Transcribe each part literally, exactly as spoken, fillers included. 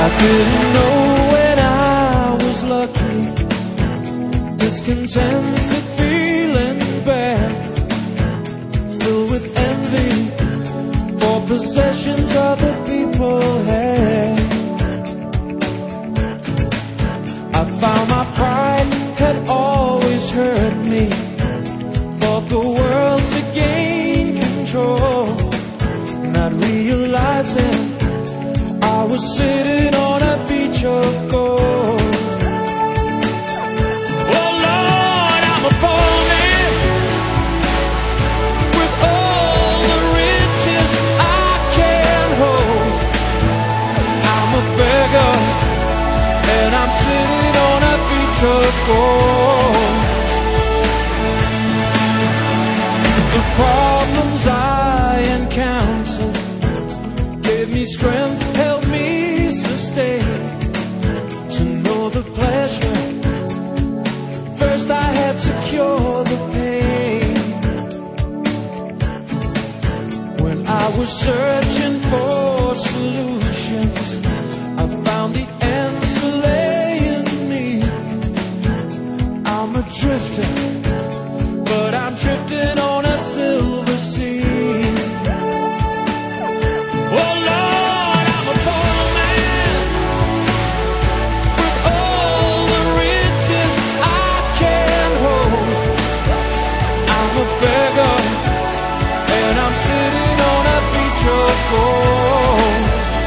didn't know when I was lucky, discontented, feeling bad, filled with envy for possessions other people had. I found my pride had always hurt me, thought the world to gain control, not realizing I was sitting on a beach of gold. Oh Lord, I'm a poor man with all the riches I can hold. I'm a beggar and I'm sitting on a beach of gold. The problems I encountered gave me strength, helped me sustain. To know the pleasure, first I had to cure the pain. When I was searching for solutions, I found the answer lay in me. I'm a drifter, but I'm drifting on a silver sea. Oh Lord, I'm a poor man with all the riches I can hold. I'm a beggar and I'm sitting on a beach of gold.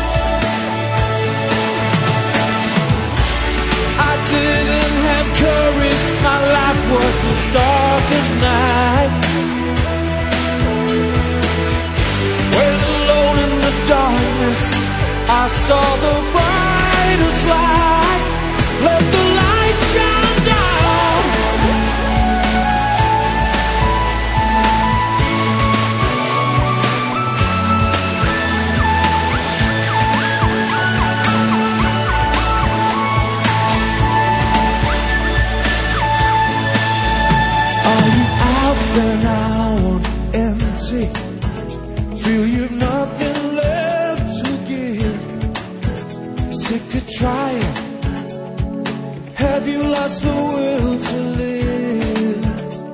I didn't have courage, my life was as dark as night. When alone in the darkness, I saw the brightest light. Let the light shine down. Are you out there now on empty? Feel you've nothing left to give? Sick of trying? Have you lost the will to live?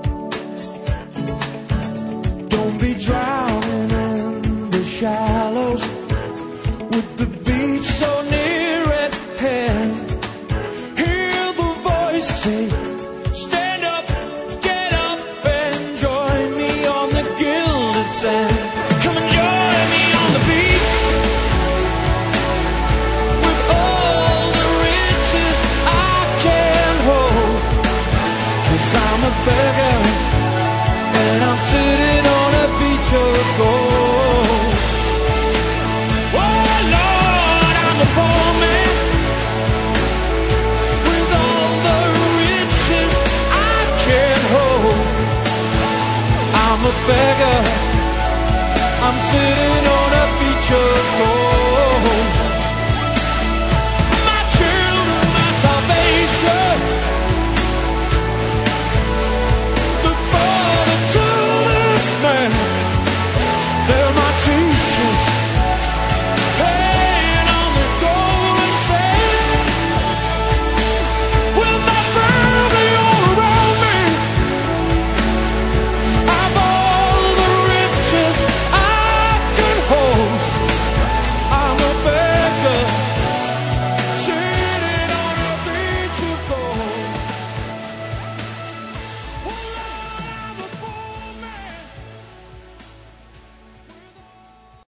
Don't be drowning in the shallows with the beach so near at hand. Hear the voice say, stand up, get up and join me on the gilded sand. Come and join me on the beach with all the riches I can hold. 'Cause I'm a beggar and I'm sitting on a beach of gold. Oh Lord, I'm a poor man with all the riches I can hold. I'm a beggar, I'm sitting on